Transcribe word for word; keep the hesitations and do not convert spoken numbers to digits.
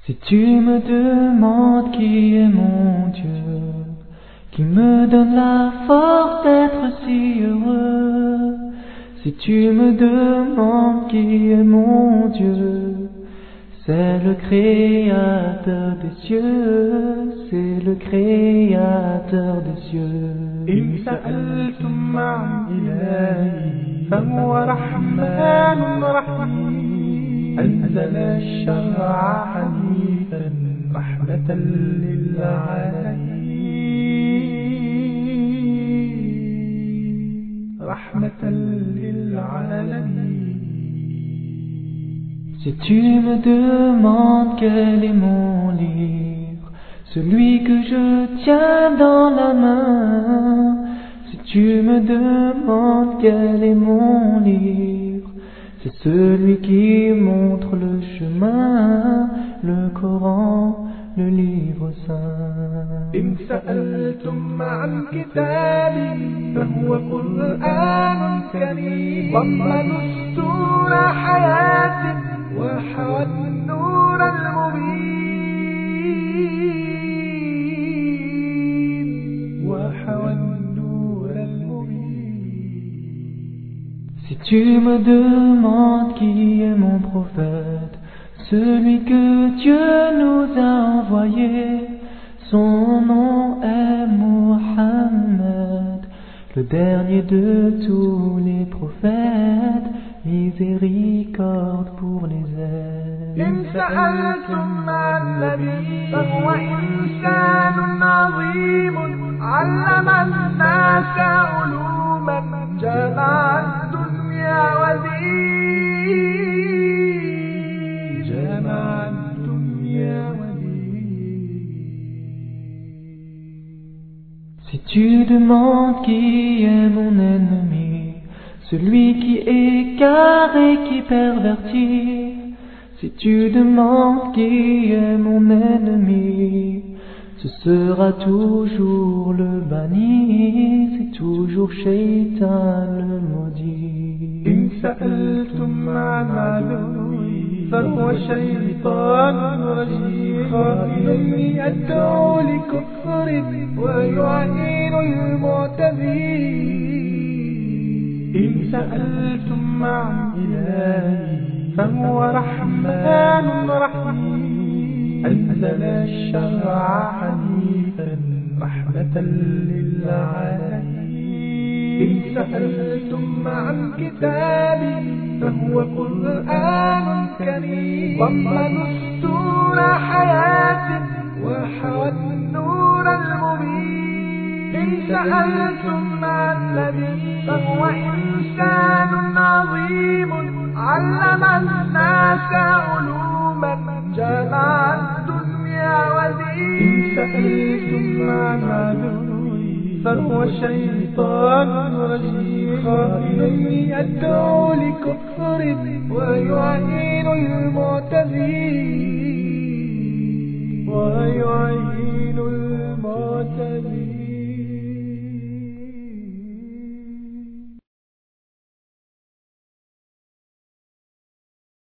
Si tu me demandes qui est mon Dieu, qui me donne la force d'être si heureux, si tu me demandes qui est mon Dieu, c'est le Créateur des cieux, c'est le Créateur des cieux. إن سألتم عن إلهي فهو رحمن رحيم، أنزل الشرع حنيفا رحمة للعالمين، رحمة للعالمين. Si tu me demandes quel est mon livre, celui que je tiens dans la main, si tu me demandes quel est mon livre, c'est celui qui montre le chemin, le Coran, le livre saint. إن سألتم عن كتابي فهو قرآن كريم، ضمن دستور حياتي وحوى النور المبين، وحوى النور المبين. Si tu me demandes qui est mon prophète, celui que Dieu nous a envoyé, son nom est Mohammed, le dernier de tous les prophètes, miséricorde pour les êtres. إن سألتم عن نبي فهو إنسان عظيم، علم الناس علوما جمع الدنيا ودين، جمع الدنيا ودين. Si tu demandes qui est mon ennemi, celui qui écarte et qui pervertit, si tu demandes qui est mon ennemi, ce sera toujours le banni, c'est toujours Shaitan le maudit. إن سألتم عن عدوي فهو شيطان رجيم، خائن يدعو لكفر ويعين المعتدين. إن سألتم عن إلهي فهو رحمن رحيم، أنزل الشرع حنيفا رحمة للعالمين. إن سألتم عن كتابي فهو قرآن كريم، ضمن دستور حياتي وحوى النور المبين. إن سألتم عن نبي فهو إنسان عظيم، علم الناس علوما جمع الدنيا ودين. إن سألتم عن عدوي فهو شيطان رجيم، خائن يدعو لكفر ويعين المعتدين، ويعين المعتدين.